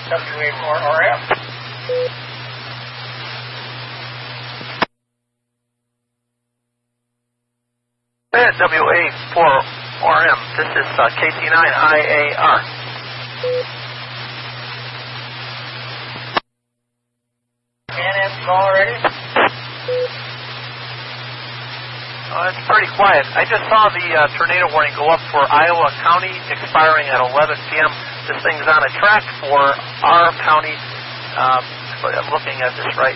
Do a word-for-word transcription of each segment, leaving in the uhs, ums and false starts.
W A four R M. W A four R M, this is uh, K C nine I A R. Can it go already? Oh, it's pretty quiet. I just saw the uh, tornado warning go up for Iowa County, expiring at eleven p.m. This thing's on a track for our county. Um, I'm looking at this right.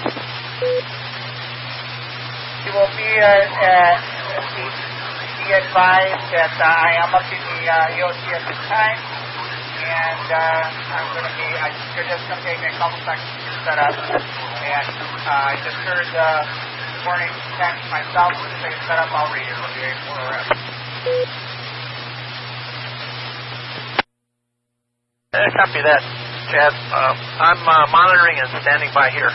You will be uh, uh, be advised that uh, I am up in the uh, E O C at this time, and uh, I'm going to be, I, you're just going to take me a couple seconds to set up, and uh, I just heard the uh, warning text myself, so you set up, I'll read it, W A four R M. Uh, copy that, Chad. Uh, I'm uh, monitoring and standing by here.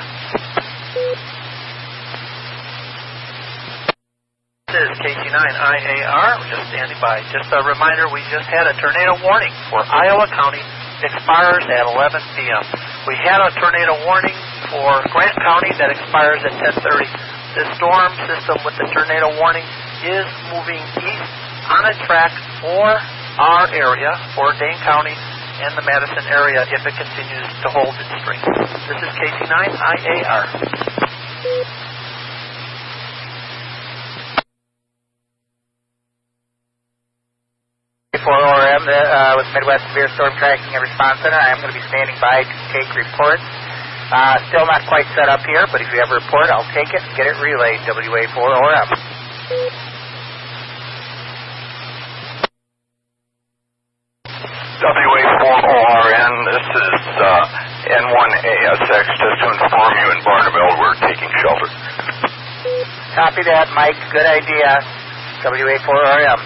This is K C nine I A R. We're just standing by. Just a reminder, we just had a tornado warning for Iowa County. Expires at eleven p.m. We had a tornado warning for Grant County that expires at ten thirty. The storm system with the tornado warning is moving east on a track for our area, for Dane County and the Madison area, if it continues to hold its strength. This is K C nine I A R. four R M uh, with Midwest Severe Storm Tracking and Response Center. I am going to be standing by to take reports. Uh, still not quite set up here, but if you have a report, I'll take it and get it relayed. W A four R M. W A four O R N, this is uh, N one A S X. Just to inform you, in Barneville, we're taking shelter. Copy that, Mike. Good idea. W A four R M.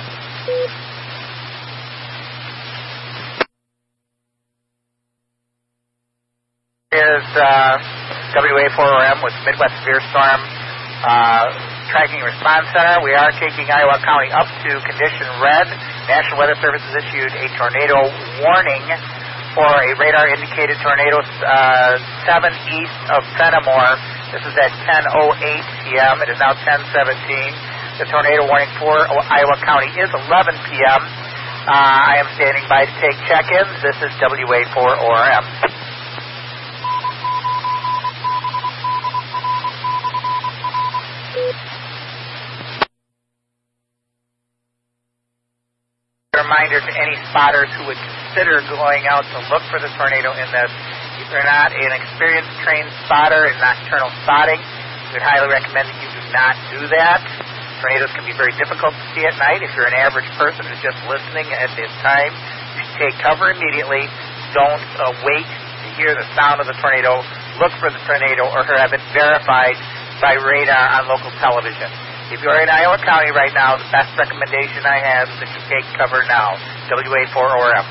Is uh, W A four R M with Midwest Severe Storm uh, Tracking Response Center. We are taking Iowa County up to condition red. National Weather Service has issued a tornado warning for a radar indicated tornado uh, seven east of Fenimore. This is at ten oh eight p.m. It is now ten seventeen. The tornado warning for Iowa County is eleven p.m. Uh, I am standing by to take check-ins. This is W A four O R M. Reminder to any spotters who would consider going out to look for the tornado in this. If you're not an experienced trained spotter in nocturnal spotting, we would highly recommend that you do not do that. Tornadoes can be very difficult to see at night. If you're an average person who's just listening at this time, you should take cover immediately. Don't uh, wait to hear the sound of the tornado. Look for the tornado or have it verified by radar on local television. If you're in Iowa County right now, the best recommendation I have is that you take cover now. W A four O R M.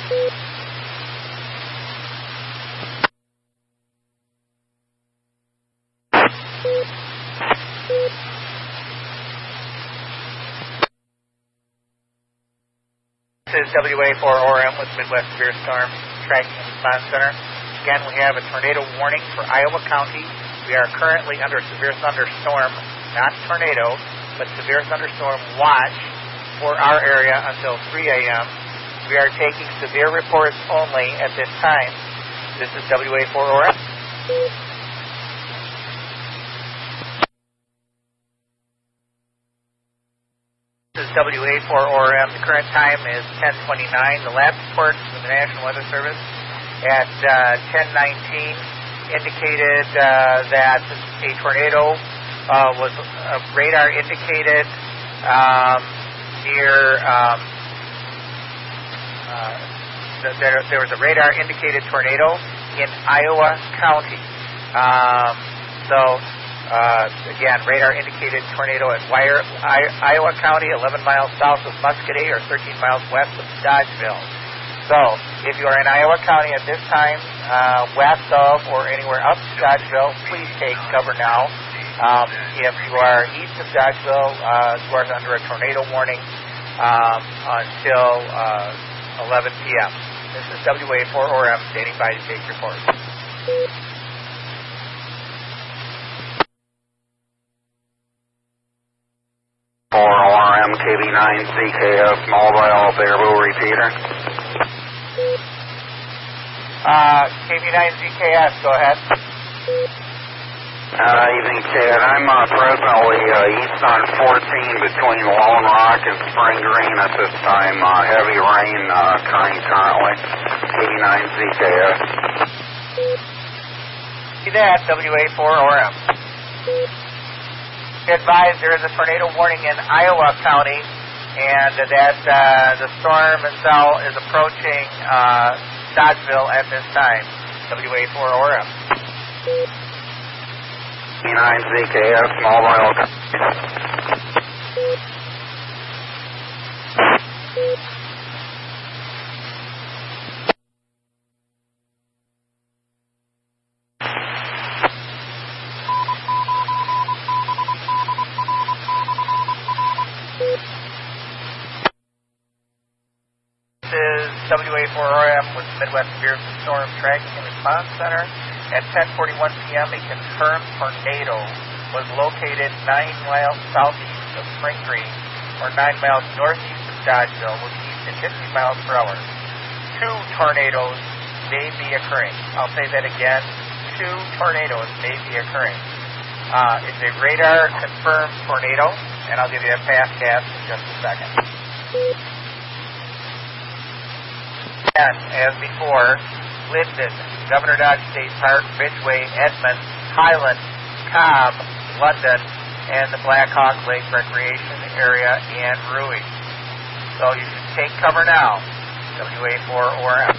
This is W A four O R M with Midwest Severe Storm Tracking and Response Center. Again, we have a tornado warning for Iowa County. We are currently under severe thunderstorm, not tornado, but severe thunderstorm watch for our area until three a.m. We are taking severe reports only at this time. This is W A four O R M. This is W A four O R M. The current time is ten twenty-nine. The last report from the National Weather Service at uh, ten nineteen indicated uh, that a tornado uh, was uh, radar indicated um, near um, uh, there, there was a radar indicated tornado in Iowa County. Um, so uh, again, radar indicated tornado at Wire, I, Iowa County, eleven miles south of Muscatine or thirteen miles west of Dodgeville. So, if you are in Iowa County at this time, uh, west of or anywhere up to Dodgeville, please take cover now. Um, if you are east of Dodgeville, uh, you are under a tornado warning um, until uh, eleven p.m. This is W A four O R M standing by to take reports. four O R M K B nine Z K S mobile variable repeater. Uh, K B nine Z K S, go ahead. Uh, evening, Ted. I'm uh, presently uh, east on fourteen between Lone Rock and Spring Green at this time. Uh, heavy rain uh, occurring currently. K B nine Z K S. See that, W A four O R M. Advise there is a tornado warning in Iowa County, and that uh, the storm cell is approaching uh, Dodgeville at this time. W A four O R M. K B nine Z K S mobile. This is W A four O R M with the Midwest Severe Storm Tracking and Response Center. At ten forty-one p m, a confirmed tornado was located nine miles southeast of Spring Green, or nine miles northeast of Dodgeville, with east at fifty miles per hour. Two tornadoes may be occurring. I'll say that again. Two tornadoes may be occurring. Uh, it's a radar-confirmed tornado, and I'll give you a fast gas in just a second. And as before, Linden, Governor Dodge State Park, Ridgeway, Edmond, Highland, Cobb, London, and the Black Hawk Lake Recreation Area, and Rui. So you should take cover now. W A four O R M.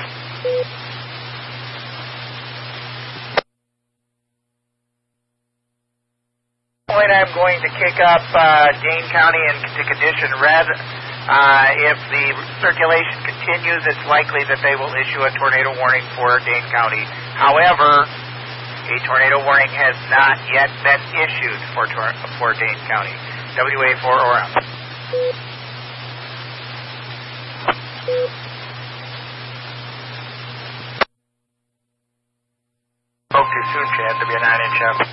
Point I'm going to kick up uh, Dane County into condition red. Uh, if the circulation continues, it's likely that they will issue a tornado warning for Dane County. However, a tornado warning has not yet been issued for tor- for Dane County. W A four O R M. Spoke too soon, Chad. There'll be a nine inch up.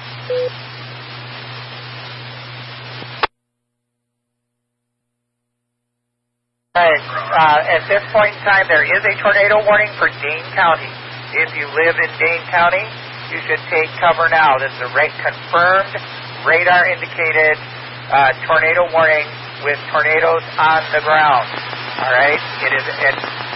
Right. Uh, at this point in time, there is a tornado warning for Dane County. If you live in Dane County, you should take cover now. This is a ra- confirmed, radar-indicated uh, tornado warning with tornadoes on the ground. All right? It is a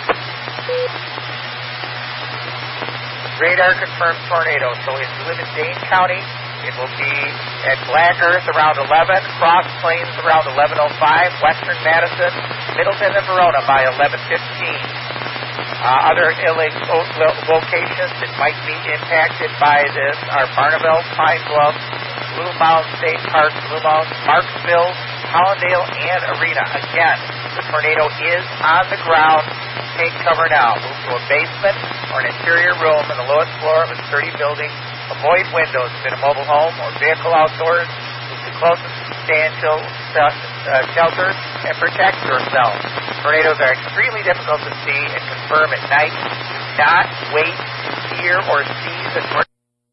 radar-confirmed tornado. So if you live in Dane County, it will be at Black Earth around eleven, Cross Plains around eleven oh five, Western Madison, Middleton, and Verona by eleven fifteen. Uh, other illegal locations that might be impacted by this are Barneville, Pine Bluff, Blue Mound State Park, Blue Mound, Marksville, Hollandale, and Arena. Again, the tornado is on the ground. Take cover now. Move to a basement or an interior room in the lowest floor of a sturdy building. Avoid windows within a mobile home or vehicle outdoors. Move to closest substantial uh, shelter and protect yourself. Tornadoes are extremely difficult to see and confirm at night. Do not wait to hear or see the tornado.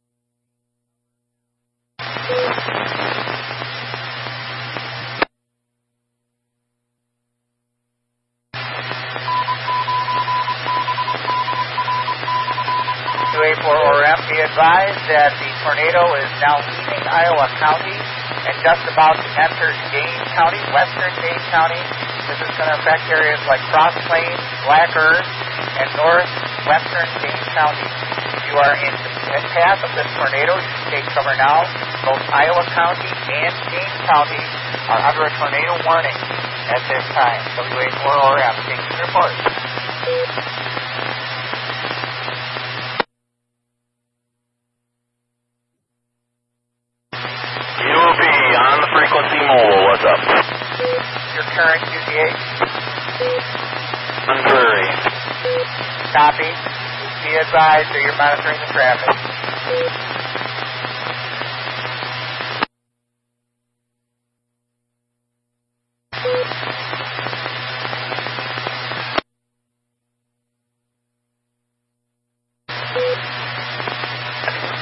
W A four O R M, be advised that the tornado is now leaving Iowa County and just about to enter Dane County, western Dane County. This is going to affect areas like Cross Plains, Black Earth, and northwestern Dane County. If you are in the path of this tornado, you should take cover now. Both Iowa County and Dane County are under a tornado warning at this time. W A four O R M, taking the report. U B on the frequency mobile, what's up? Your current U G H? On Prairie. Copy. Be advised that you're monitoring the traffic.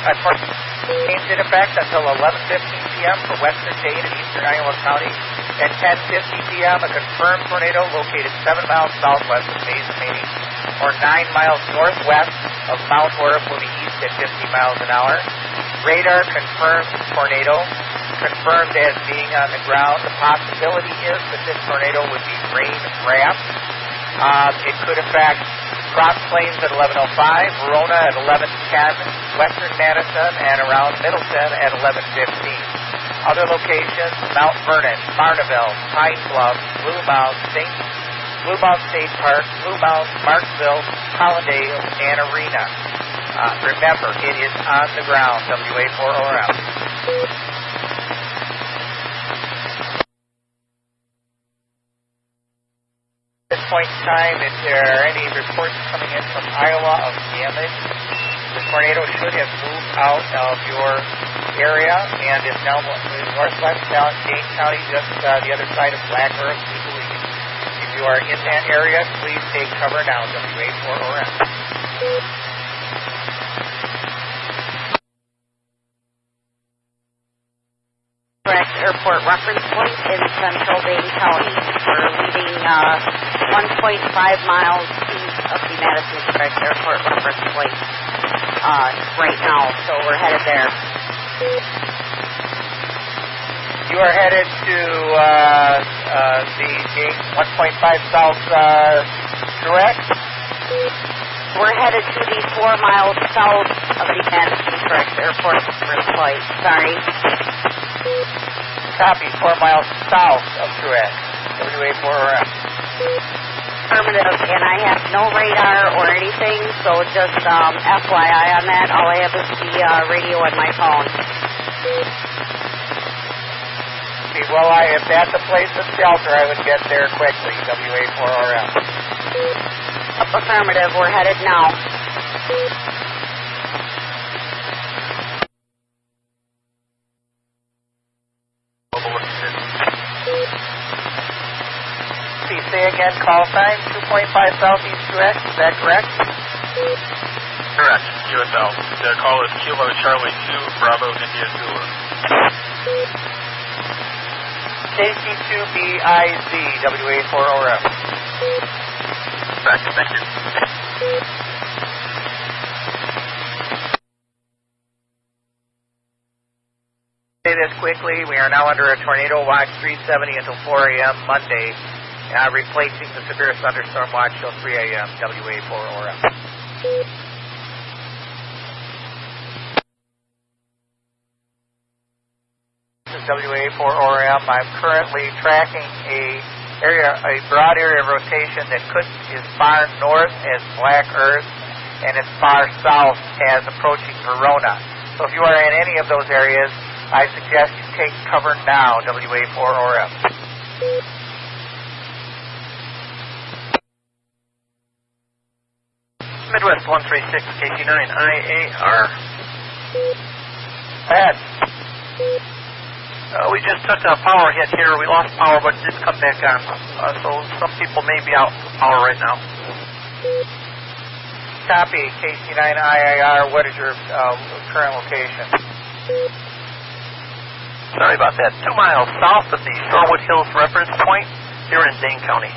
a tornado remains in effect until eleven fifteen p.m. for western Dane and eastern Iowa County. At ten fifty p.m., a confirmed tornado located seven miles southwest of Mason, Maine, or nine miles northwest of Mount Orab, moving east at fifty miles an hour. Radar confirmed tornado, confirmed as being on the ground. The possibility is that this tornado would be rain-wrapped. Um, it could affect Cross Plains at eleven oh five, Verona at eleven ten, western Madison, and around Middleton at eleven fifteen. Other locations, Mount Vernon, Barneville, Pine Bluff, Blue Mound, Saint Blue Mound State Park, Blue Mound, Marksville, Collindale, and Arena. Uh, remember, it is on the ground, W A four O R M. At this point in time, if there are any reports coming in from Iowa of damage, the tornado should have moved out of your area and is now northwest down Dane County, just uh, the other side of Black Earth, we believe. If you are in that area, please take cover now, W A four O R M. Correct airport reference point in central Dane County. We're leaving uh, one point five miles east of the Madison Express Airport reference point uh, right now, so we're headed there. You are headed to uh, uh, the Dane one point five south, uh, correct? We're headed to the four miles south of the Madison Express Airport reference point. Sorry. Copy, four miles south of Truex, W A four O R M. Affirmative, and I have no radar or anything, so just um, F Y I on that. All I have is the uh, radio on my phone. See, well, I, if that's a place of shelter, I would get there quickly, W A four O R M. Affirmative, we're headed now. Say again, call sign two point five southeast Truex, is that correct? Correct, U S L. The call is Kilo Charlie two, Bravo India Zulu. K C two B I Z, W A four O R M. Correct, thank you. Say this quickly, we are now under a tornado watch three seventy until four a.m. Monday. Uh, replacing the severe thunderstorm watch till three a.m. W A four O R M. This is W A four O R M. I'm currently tracking a area, a broad area of rotation that could is far north as Black Earth and as far south as approaching Verona. So if you are in any of those areas, I suggest you take cover now, W A four O R M. Midwest one three six, K C nine, I A R. Pat. Uh, we just took a power hit here. We lost power, but it did come back on. Uh, so some people may be out of power right now. Copy, K C nine I A R. What is your uh, current location? Sorry about that. Two miles south of the Shorewood Hills reference point here in Dane County.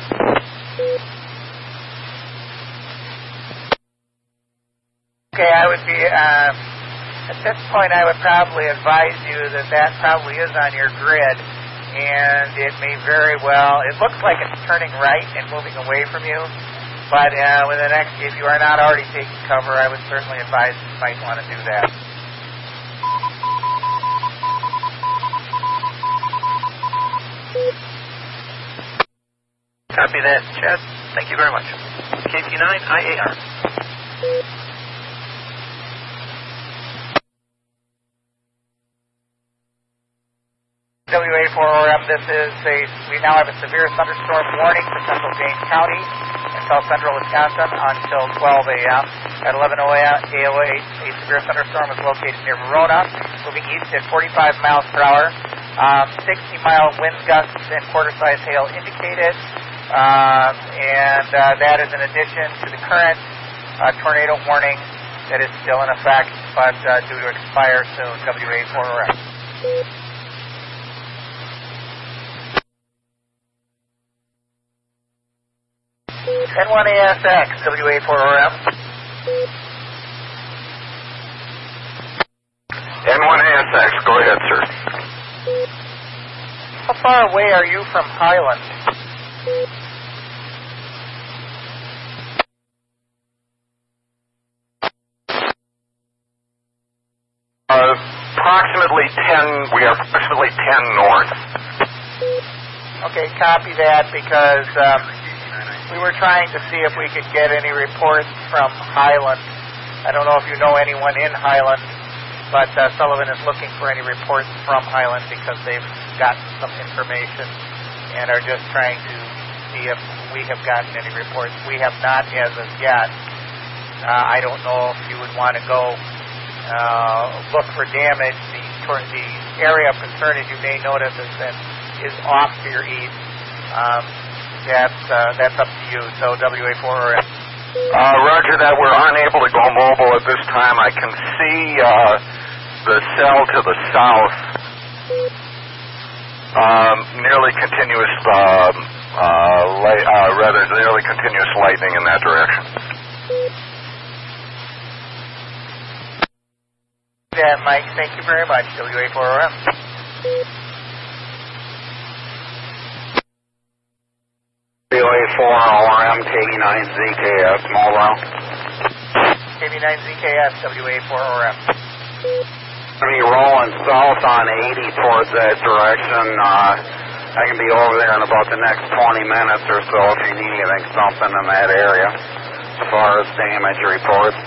Okay, I would be, uh, at this point I would probably advise you that that probably is on your grid, and it may very well, it looks like it's turning right and moving away from you, but uh, with the next, if you are not already taking cover, I would certainly advise you might want to do that. Copy that, Chad. Thank you very much. K C nine I A R. W A four O R M, this is a, we now have a severe thunderstorm warning for central Dane County and south central Wisconsin until twelve a.m. At eleven oh eight, a severe thunderstorm is located near Verona, moving east at forty-five miles per hour. Um, sixty mile wind gusts and quarter-size hail indicated, uh, and uh, that is in addition to the current uh, tornado warning that is still in effect. but uh, due to expire soon. W A four O M. N one A S X, W A four O M. N one A S X, go ahead, sir. How far away are you from Highland? Uh, approximately ten, we are approximately ten north. Okay, copy that, because um, we were trying to see if we could get any reports from Highland. I don't know if you know anyone in Highland, but uh, Sullivan is looking for any reports from Highland because they've gotten some information and are just trying to see if we have gotten any reports. We have not as of yet. Uh, I don't know if you would want to go uh, look for damage. The, the area of concern, as you may notice, is, that is off to your east. Um, that's, uh, that's up to you. So W A four O M. Uh, roger that. We're unable to go mobile at this time. I can see uh, the cell to the south, um, nearly continuous, uh, uh, light, uh, rather nearly continuous lightning in that direction. Yeah, Mike. Thank you very much. W A four O M. W A four O M, K B nine Z K S, Mobile. K B nine Z K S, W A four O M. I'm going to be rolling south on eighty towards that direction. Uh, I can be over there in about the next twenty minutes or so if you need anything, something in that area as far as damage reports.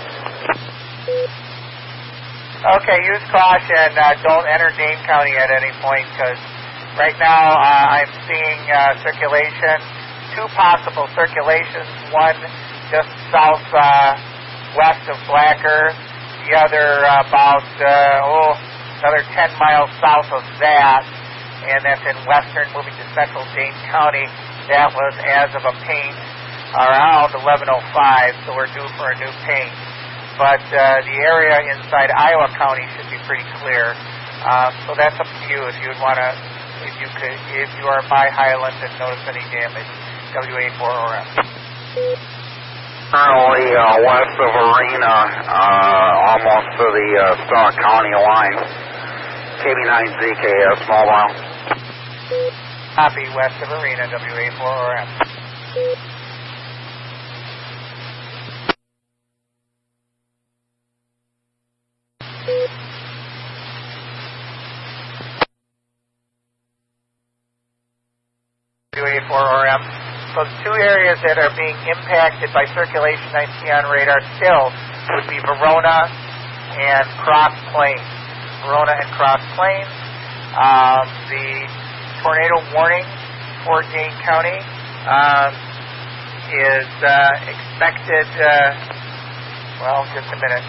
Okay, use caution. Uh, don't enter Dane County at any point, because right now uh, I'm seeing uh, circulation, two possible circulations, one just south uh, west of Blacker, the other uh, about, uh, oh, another ten miles south of that, and that's in western, moving to central Dane County. That was as of a paint around eleven oh five, so we're due for a new paint. But uh, the area inside Iowa County should be pretty clear. Uh, so that's up to you if you would want to, if you could, if you are by Highland and notice any damage. W A four O M. Currently uh, west of Arena, uh, almost to the uh, Stock County line. K B nine Z K S, Mobile. Copy, west of Arena, W A four O M. W A four O M. So the two areas that are being impacted by circulation I see on radar still would be Verona and Cross Plains. Verona and Cross Plains. Um, the tornado warning for Dane County um, is uh, expected, uh, well, just a minute.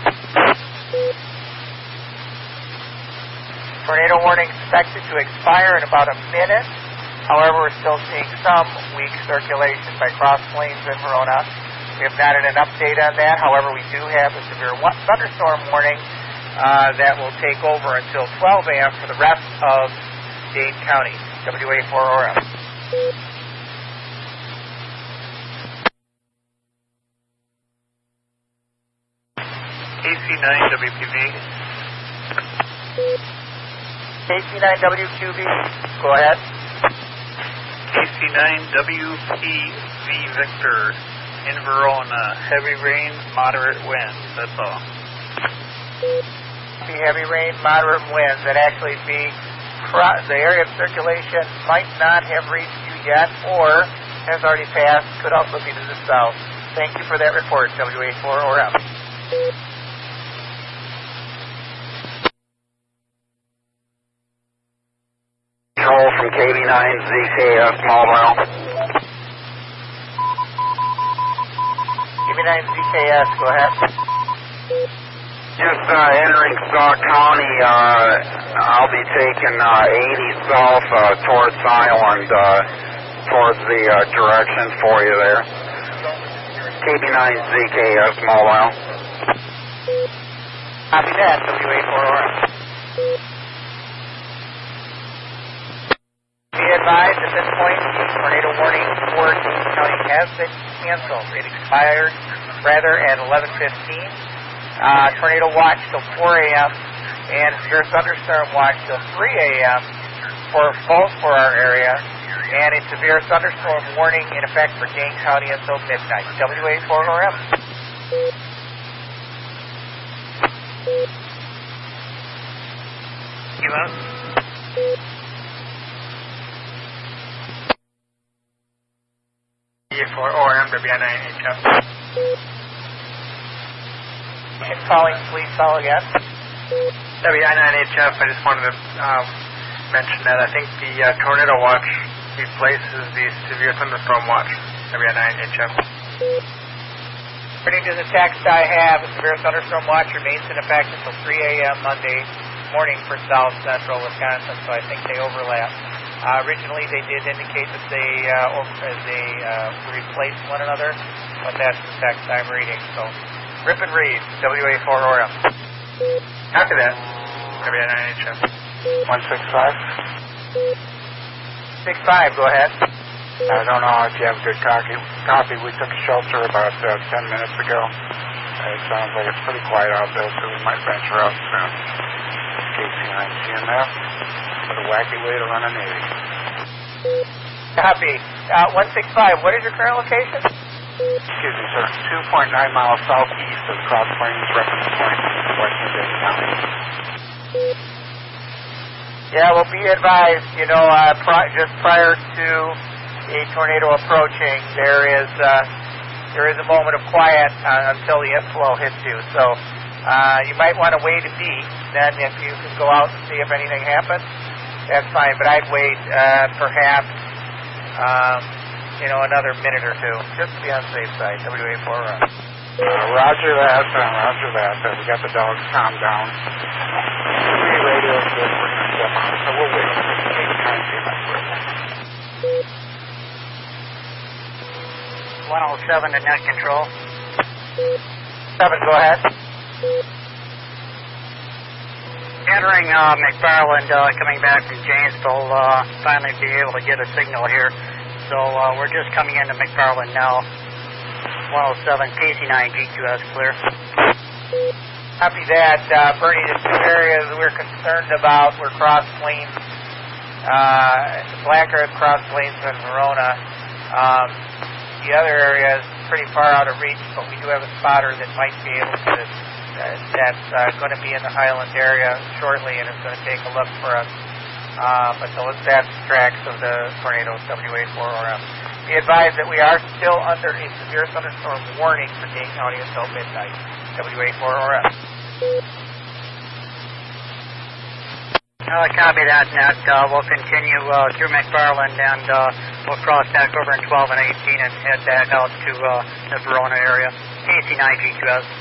Tornado warning expected to expire in about a minute. However, we're still seeing some weak circulation by Cross Plains and Verona. We have not had an update on that. However, we do have a severe thunderstorm warning uh, that will take over until twelve a m for the rest of Dane County. W A four O M. K C nine W Q V. K C nine W Q V, go ahead. K C nine W P V Victor, in Verona, heavy rain, moderate winds, that's all. The heavy rain, moderate winds, that actually be, the area of circulation might not have reached you yet, or has already passed, could also be to the south. Thank you for that report, W A four O M. Control from K B nine Z K S, Mobile. K B nine Z K S, go ahead. Just uh, entering Stock County, uh, I'll be taking uh, eighty south uh, towards Island, uh, towards the uh, direction for you there. K B nine Z K S, Mobile. Copy that, W A four O M. Be advised at this point, the tornado warning for Dane County has been canceled. It expired, rather, at eleven fifteen. Uh, tornado watch till four a.m. and severe thunderstorm watch till three a.m. for both for our area, and a severe thunderstorm warning in effect for Dane County until midnight. W A four O M. You out? For O R M, W I nine H F. Calling, please call again. W I nine H F, I just wanted to um, mention that I think the uh, tornado watch replaces the severe thunderstorm watch. W I nine H F. According to the text I have, a severe thunderstorm watch remains in effect until three a.m. Monday morning for south central Wisconsin, so I think they overlap. Uh, originally, they did indicate that they uh, over, uh, they uh, replaced one another, but that's the text I'm reading. So, rip and read, W A four O M. After that, W I nine H F. one six five. six five, go ahead. I don't know if you have a good copy. Copy. We took shelter about uh, ten minutes ago. Uh, it sounds like it's pretty quiet out there, so we might venture out soon. K C nine C M F. What a wacky way to run a Navy. Copy. Uh, one six five, what is your current location? Excuse me, sir. two point nine miles southeast of Cross Plains Reference Point, Western Dane County. Yeah, well, be advised, you know, uh, pri- just prior to a tornado approaching, there is uh, there is a moment of quiet uh, until the inflow hits you. So uh, you might want to wait a beat. Then if you can go out and see if anything happens, that's fine. But I'd wait uh, perhaps, um, you know, another minute or two, just to be on the safe side. W A four O M. Uh, roger that, uh, roger that. Uh, we got the dogs calmed down. Three radios good. We're going to step on. So we'll wait. Take time to get one oh seven to net control. seven, go ahead. Entering uh, McFarland, uh, coming back from Janesville, uh, finally be able to get a signal here. So uh, we're just coming into McFarland now. one oh seven, K C nine, G Q S clear. Copy that. Uh, Bernie, the two areas we're concerned about were Cross Plains, uh, Black Earth, Cross Plains, and Verona. Um, the other area is pretty far out of reach, but we do have a spotter that might be able to, uh, that's uh, going to be in the Highland area shortly, and it's going to take a look for us. Uh, but so that's tracks of the tornado, W A four O M. Be advised that we are still under a severe thunderstorm warning for Dane County until midnight. W A four O M. Uh, copy that, Net. Uh, we'll continue uh, through McFarland, and uh, we'll cross back over in twelve and eighteen and head back out to uh, the Verona area. K C nine, G Q S.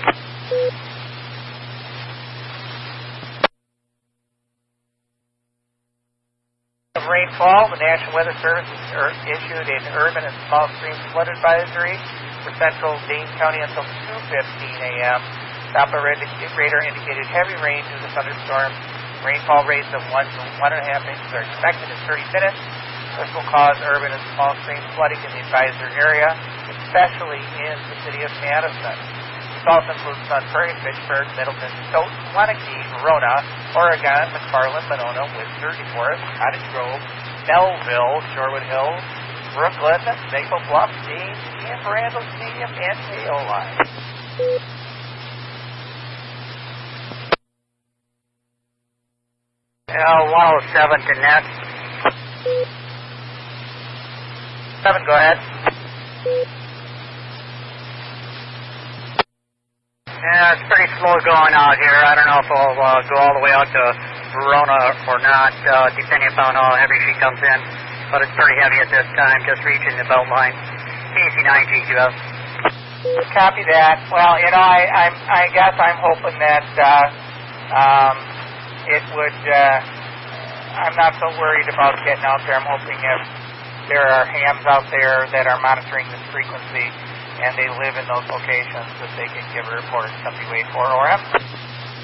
Of rainfall, the National Weather Service has issued an urban and small stream flood advisory for central Dane County until two fifteen a.m. Doppler radar indicated heavy rain due to thunderstorms. Rainfall rates of one to one and a half inches are expected in thirty minutes. This will cause urban and small stream flooding in the advisory area, especially in the city of Madison. This also includes Sun Prairie, Fitchburg, Middleton, Stoughton, Wanakee, Verona, Oregon, McFarland, Monona, Worcester, DeForest, Cottage Grove, Melville, Shorewood Hills, Brooklyn, Maple Bluff, Dean, and Randall Stadium, and Paoli. Uh, one oh seven to net. seven, go ahead. Yeah, it's pretty slow going out here. I don't know if we'll uh, go all the way out to Verona or not, uh, depending upon how heavy she comes in. But it's pretty heavy at this time, just reaching the belt line. K C nine, G Q S. Copy that. Well, you know, I, I'm, I guess I'm hoping that uh, um, it would, uh, I'm not so worried about getting out there. I'm hoping if there are hams out there that are monitoring this frequency and they live in those locations, that they can give a report. W A four O M.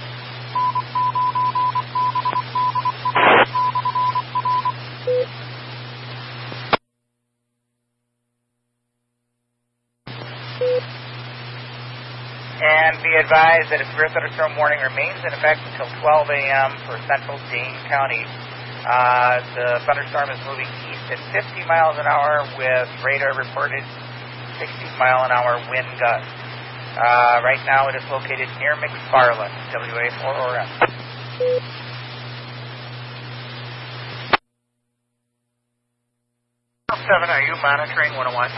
And be advised that a severe thunderstorm warning remains in effect until twelve a.m. for central Dane County. Uh, the thunderstorm is moving east at fifty miles an hour with radar reported sixty mile an hour wind gusts. Uh, right now it is located near McFarland, W A four O R M. seven, are you monitoring one oh one?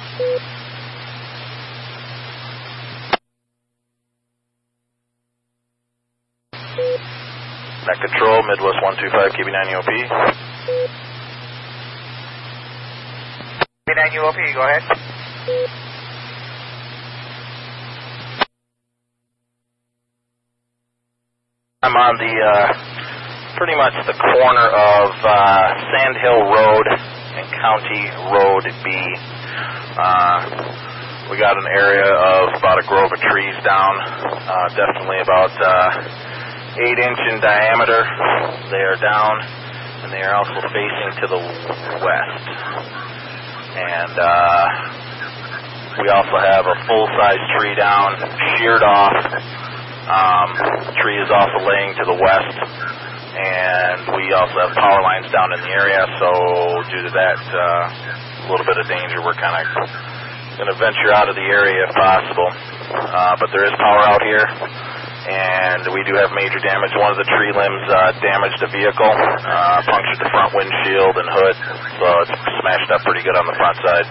Net control, Midwest one two five, K B nine U O P. K B nine U O P, go ahead. I'm on the, uh, pretty much the corner of uh, Sand Hill Road and County Road B. Uh, we got an area of about a grove of trees down, uh, definitely about uh, eight inch in diameter. They are down, and they are also facing to the west. And uh, we also have a full-size tree down, sheared off. Um, the tree is also laying to the west, and we also have power lines down in the area, so due to that uh, little bit of danger, we're kind of going to venture out of the area if possible. Uh, but there is power out here, and we do have major damage. One of the tree limbs uh, damaged a vehicle, uh, punctured the front windshield and hood, so it's smashed up pretty good on the front side.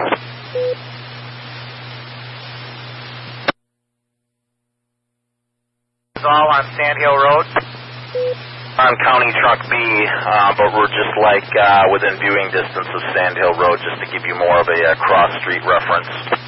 All on Sand Hill Road? On County Truck B, uh, but we're just like uh, within viewing distance of Sand Hill Road, just to give you more of a uh, cross-street reference.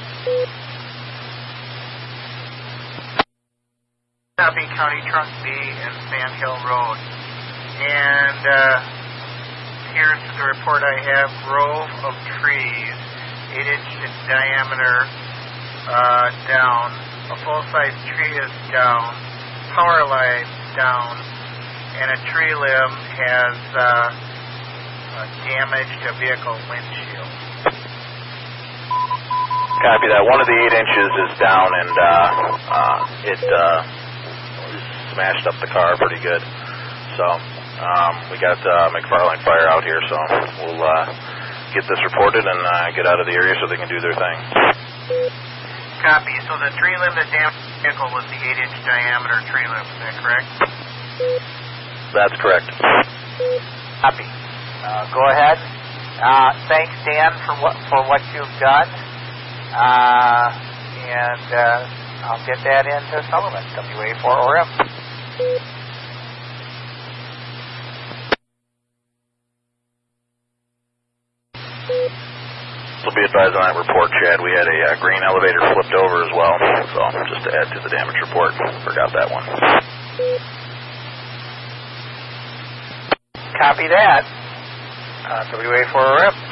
Copy County Truck B and Sand Hill Road. And uh, here's the report I have. Grove of trees, eight inch in diameter, uh, down. A full-size tree is down. Power line down, and a tree limb has uh, uh, damaged a vehicle windshield. Copy that. One of the eight inches is down, and uh, uh, it uh, smashed up the car pretty good. So um, we got uh, McFarland Fire out here, so we'll uh, get this reported and uh, get out of the area so they can do their thing. Copy. So the tree limb that damaged the vehicle was the eight inch diameter tree limb, is that correct? That's correct. Copy. Uh, go ahead. Uh, thanks, Dan, for what for what you've done. Uh, and uh, I'll get that into Sullivan, W A four O R M. So be advised on that report, Chad. We had a uh, green elevator flipped over as well, so just to add to the damage report. Forgot that one. Copy that. Uh, W A four O R M.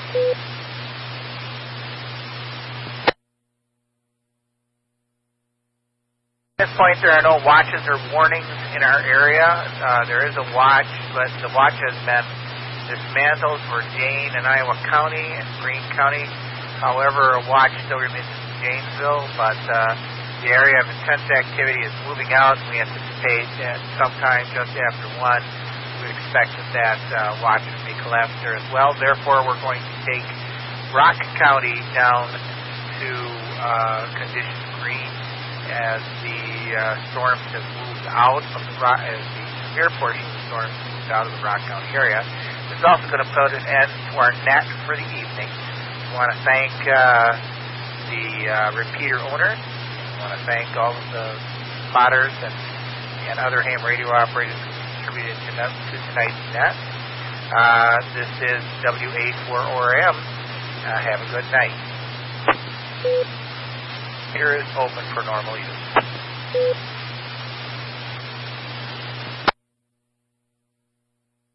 At this point, there are no watches or warnings in our area. Uh, there is a watch, but the watch has been dismantled for Dane and Iowa County and Greene County. However, a watch still remains in Janesville, but uh, the area of intense activity is moving out. We anticipate that sometime just after one, we expect that that uh, watch will be collapsed there as well. Therefore, we're going to take Rock County down to uh, condition green as the uh, storms have moved out of the rock, as the severe portion of the storms moved out of the Rock County area. This is also going to put an end to our net for the evening. I want to thank uh, the uh, repeater owners. I want to thank all of the spotters and, and other ham radio operators who contributed to, net, to tonight's net. Uh, this is W A four O R M. Uh, have a good night. Here is open for normal use.